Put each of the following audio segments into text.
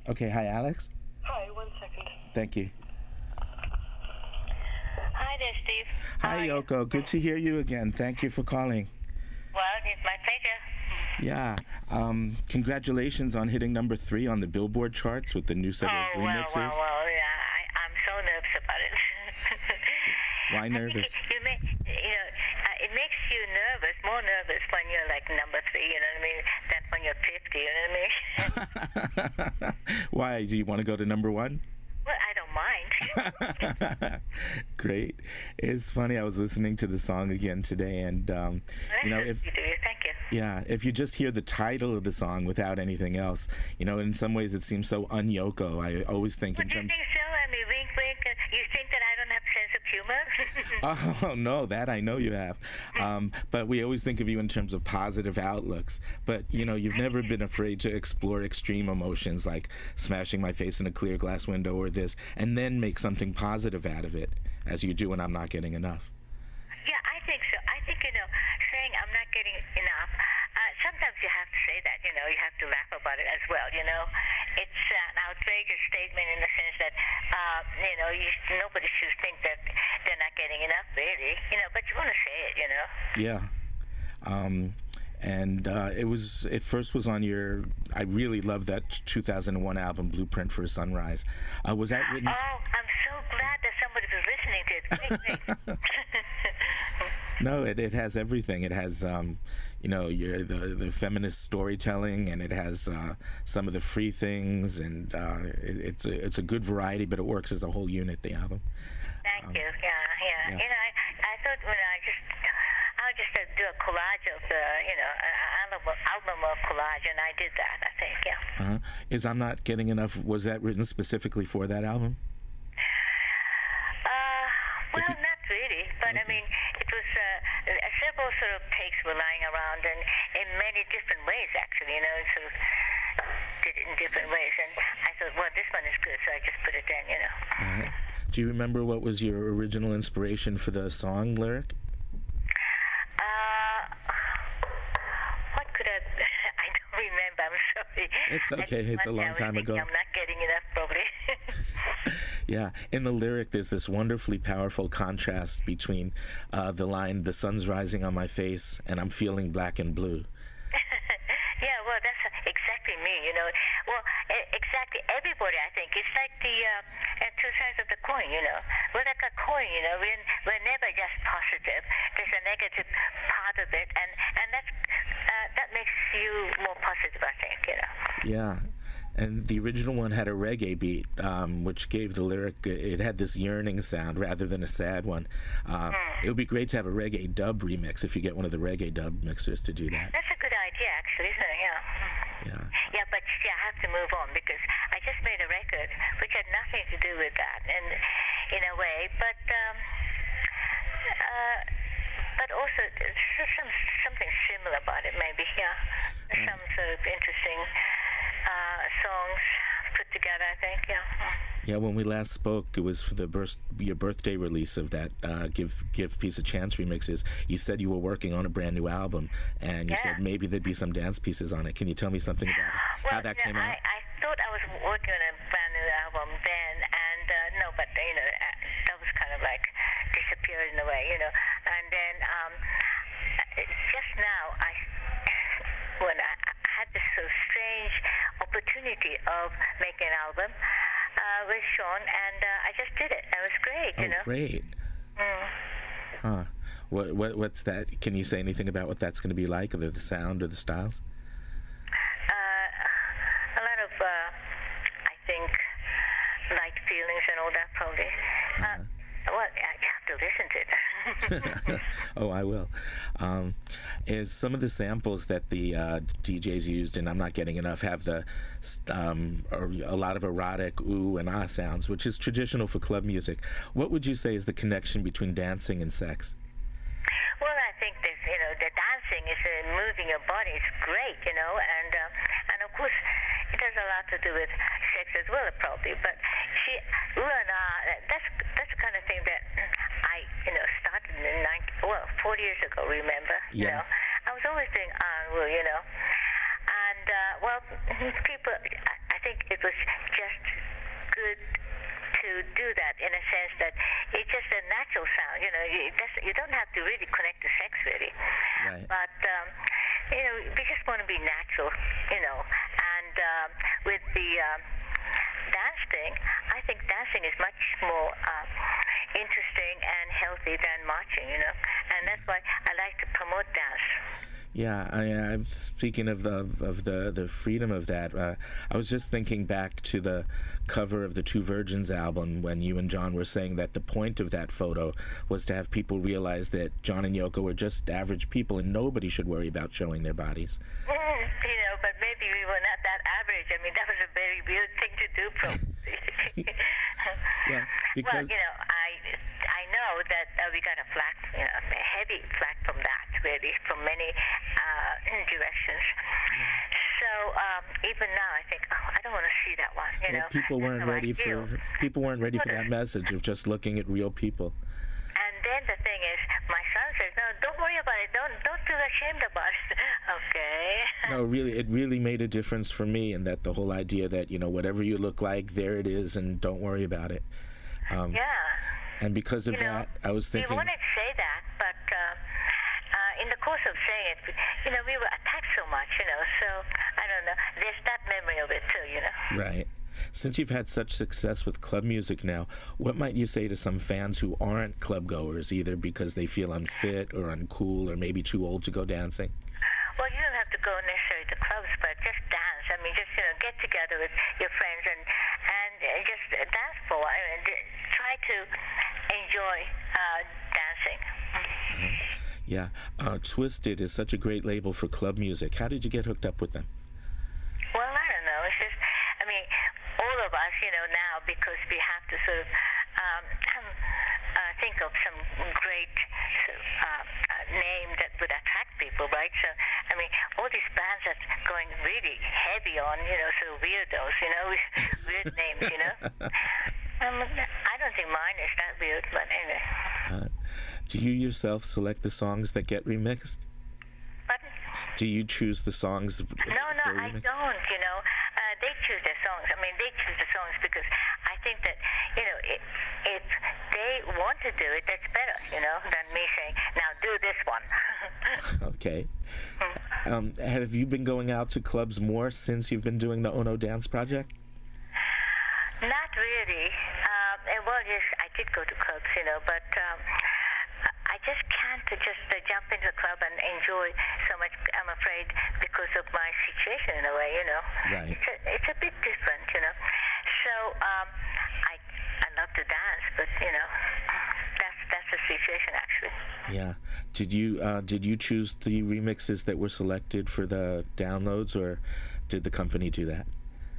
Okay, hi, Alex. Hi, 1 second. Thank you. Hi there, Steve. Hi, Yoko. Good to hear you again. Thank you for calling. Well, it's my pleasure. Yeah. Congratulations on hitting number 3 on the Billboard charts with the new set of remixes. Well, yeah, I'm so nervous about it. Why nervous? It makes you nervous, more nervous when you're like number 3, you know what I mean, than when you're 50, you know what I mean? Why? Do you want to go to number 1? Well, I don't mind. Great. It's funny. I was listening to the song again today, and if you do, thank you. Yeah, if you just hear the title of the song without anything else, in some ways it seems so un-Yoko. I always think in terms. Do you think so? I mean, wink, wink. You think that I don't have sense of humor? Oh no, that I know you have. But we always think of you in terms of positive outlooks. But you've never been afraid to explore extreme emotions like smashing my face in a clear glass window or this, and then make something positive out of it, as you do when I'm Not Getting Enough. Yeah, I think so. I think, saying I'm not getting enough, sometimes you have to say that, you have to laugh about it as well, It's an outrageous statement in the sense that, nobody should think that they're not getting enough, really, but you want to say it, Yeah. And it first was on your, I really love that 2001 album, Blueprint for a Sunrise. Was that written? Oh, I'm so glad that somebody was listening to it. Great. No, it has everything. It has, the feminist storytelling, and it has some of the free things, and it's a good variety, but it works as a whole unit, the album. Thank you. Yeah. I thought I'll just do a collage of the, album of collage, and I did that, I think, yeah. Is I'm Not Getting Enough, was that written specifically for that album? Well, not really, but okay. I mean, it was several sort of takes were lying around, and in many different ways, actually, sort of did it in different ways, and I thought, well, this one is good, so I just put it in, Do you remember what was your original inspiration for the song lyric? What could I don't remember, I'm sorry. It's okay, it's a long time ago. I'm not getting enough, probably. Yeah, in the lyric there's this wonderfully powerful contrast between the line, "The sun's rising on my face and I'm feeling black and blue." Yeah, well, that's exactly me, Well, exactly everybody, I think. It's like the two sides of the coin, We're like a coin, we're never just positive. There's a negative part of it, and that makes you more positive, I think, Yeah. And the original one had a reggae beat, which gave the lyric, it had this yearning sound rather than a sad one. It would be great to have a reggae dub remix if you get one of the reggae dub mixers to do that. That's a good idea, actually, isn't it? Yeah. Yeah, but I have to move on because I just made a record which had nothing to do with that, and in a way, but also something similar about it, maybe. Some sort of interesting songs put together, I think. Yeah, when we last spoke, it was for your birthday release of that Give Peace a Chance remixes. You said you were working on a brand new album, and you said maybe there'd be some dance pieces on it. Can you tell me something about how that came out? I thought I was working on a brand new album then, and no, but that was kind of like disappeared in a way, And then just now, when I had this sort of strange opportunity of making an album with Sean, and I just did it. It was great, Great. Huh. What's that? Can you say anything about what that's going to be like, either the sound or the styles? A lot of, I think, light feelings and all that, probably. Well, you have to listen to it. Oh, I will. Is some of the samples that the DJs used, and I'm Not Getting Enough, have a lot of erotic ooh and ah sounds, which is traditional for club music. What would you say is the connection between dancing and sex? Well, I think that, the dancing is moving your body. It's great, and of course, it has a lot to do with sex as well, probably. But that's the kind of thing that I, started in 40 years ago. Remember? Yeah. I was always doing and people. I think think it was just good to do that in a sense that it's just a natural sound. You don't have to really connect to sex really. Right. But we just want to be natural, and with the dance thing, I think dancing is much more interesting and healthy than marching, and that's why I like to promote dance. Yeah, I'm speaking of the freedom of that. I was just thinking back to the cover of the Two Virgins album when you and John were saying that the point of that photo was to have people realize that John and Yoko were just average people and nobody should worry about showing their bodies. But maybe we were not that average. I mean, that was a very weird thing to do, probably. Yeah, because... Well, I know that we got a flack, a heavy flack from that, really, from many directions. So even now, I think, I don't want to see that one. People weren't ready for that message of just looking at real people. And then the thing is, my son says, "No, don't worry about it. Don't feel ashamed about it." Okay. No, really, it really made a difference for me, and that the whole idea that whatever you look like, there it is, and don't worry about it. Yeah. And because of that, I was thinking... We wanted to say that, but in the course of saying it, we were attacked so much, so I don't know. There's that memory of it too, Right. Since you've had such success with club music now, what might you say to some fans who aren't club goers, either because they feel unfit or uncool or maybe too old to go dancing? Well, you don't have to go necessarily to clubs, but just dance. I mean, just get together with your friends and just dance for a while and try to enjoy dancing. Mm-hmm. Yeah, Twisted is such a great label for club music. How did you get hooked up with them? Well, I don't know. It's just, all of us, now, because we have to sort of think of some great name that would attract people, right? So, all these bands are going really heavy on, sort of weirdos, with weird names, I don't think mine is that weird, but anyway. Do you yourself select the songs that get remixed? Pardon? Do you choose the songs? No, I don't, they choose their songs. They choose the songs because I think that, if they want to do it, that's better, than me saying, now do this one. Okay. Have you been going out to clubs more since you've been doing the Ono Dance Project? Not really. Well, yes, I did go to clubs, but I just can't just jump into a club and enjoy so much, I'm afraid, because of my situation in a way, Right. It's a bit different, So I love to dance, but, that's the situation, actually. Yeah. Did you choose the remixes that were selected for the downloads, or did the company do that?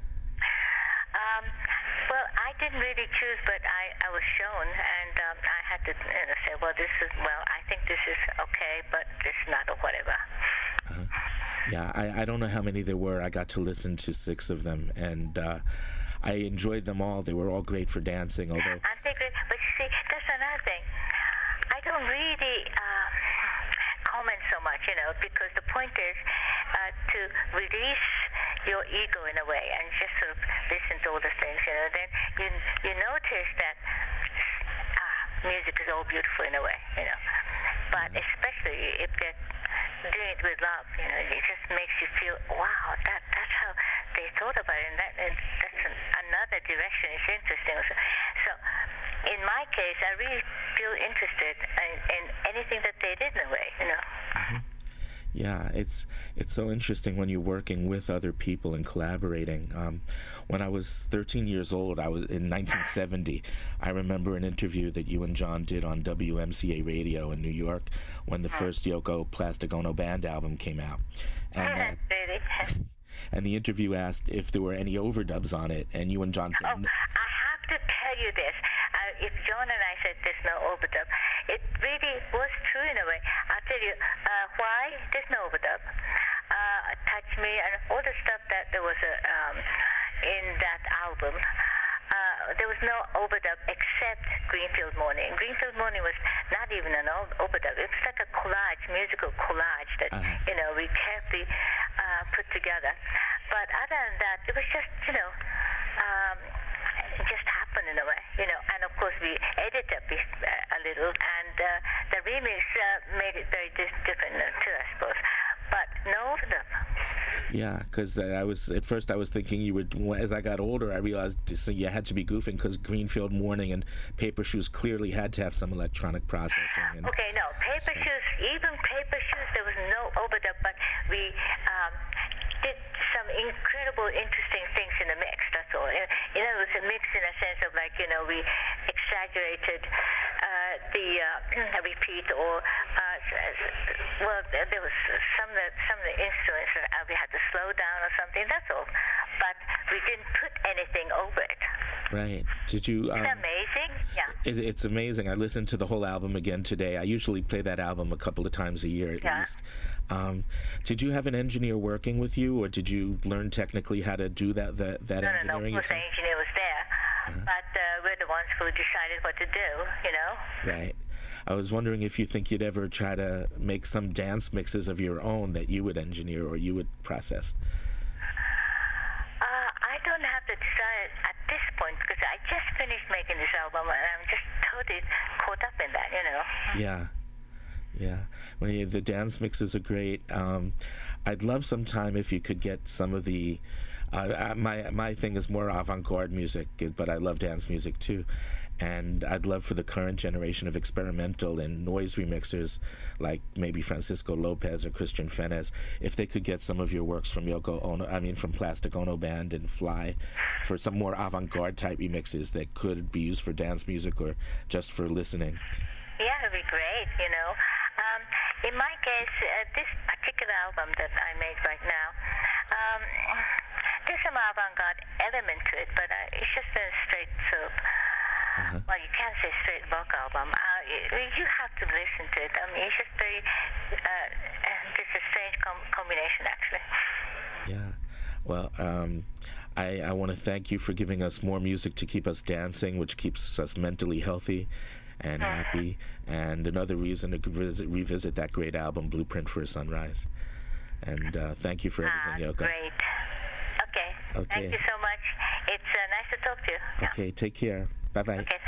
Well, I didn't really choose, but I was shown, and I had to say, I think this is okay, but this is not, or whatever. Yeah, I don't know how many there were. I got to listen to 6 of them, and I enjoyed them all. They were all great for dancing, although... I think, but you see, that's another thing. I don't really comment so much, because the point is to release your ego in a way and just sort of listen to all the things, then you notice that music is all beautiful in a way, but especially if they're doing it with love, it just makes you feel, wow, that's how they thought about it, and that's another direction. It's interesting. So in my case, I really feel interested in anything that they did in a way, Mm-hmm. Yeah, it's so interesting when you're working with other people and collaborating. When I was 13 years old, I was in 1970. I remember an interview that you and John did on WMCA radio in New York when the first Yoko Plastic Ono Band album came out. And, and the interview asked if there were any overdubs on it, and you and John said... I have to tell you this. If John and I said there's no overdub, it really was true in a way. I'll tell you why there's no overdub. Touch Me and all the stuff that there was in that album. There was no overdub except Greenfield Morning. Greenfield Morning was not even an overdub. It was like a collage, musical collage that we carefully put together. But other than that, it was just, it just happened in a way, And of course, we edited a little, and the remix made it very different too, I suppose. But no overdub. Yeah, because at first I was thinking you would. As I got older, I realized you had to be goofing because Greenfield Morning and Paper Shoes clearly had to have some electronic processing. Okay, no, Paper Shoes, even Paper Shoes, there was no overdub, but we did some incredible, interesting things in the mix. That's all. It was a mix in a sense of we exaggerated the repeat, or there was some of the instruments we had to slow down or something. That's all. But we didn't put anything over it. Right. Did you? Isn't that amazing? Yeah. It's amazing. I listened to the whole album again today. I usually play that album a couple of times a year at least. Did you have an engineer working with you, or did you learn technically how to do that engineering? No. Of course, the engineer was there, but we're the ones who decided what to do. Right. I was wondering if you think you'd ever try to make some dance mixes of your own that you would engineer or you would process. I don't have the desire at this point because I just finished making this album and I'm just totally caught up in that, Yeah. Well, the dance mixes are great. I'd love sometime if you could get some of the. My thing is more avant-garde music, but I love dance music too. And I'd love for the current generation of experimental and noise remixers, like maybe Francisco Lopez or Christian Fenez, if they could get some of your works from from Plastic Ono Band and Fly, for some more avant-garde type remixes that could be used for dance music or just for listening. Yeah, it'd be great, In my case, this particular album that I made right now, there's some avant-garde element to it, but it's just a straight sort of, well, you can't say straight rock album. You have to listen to it. It's just very, it's a strange combination, actually. Yeah. Well, I want to thank you for giving us more music to keep us dancing, which keeps us mentally healthy and happy, and another reason to revisit that great album, Blueprint for a Sunrise. And thank you for everything, Yoko. Great. Okay. Thank you so much. It's nice to talk to you. Okay, take care. Bye-bye. Okay.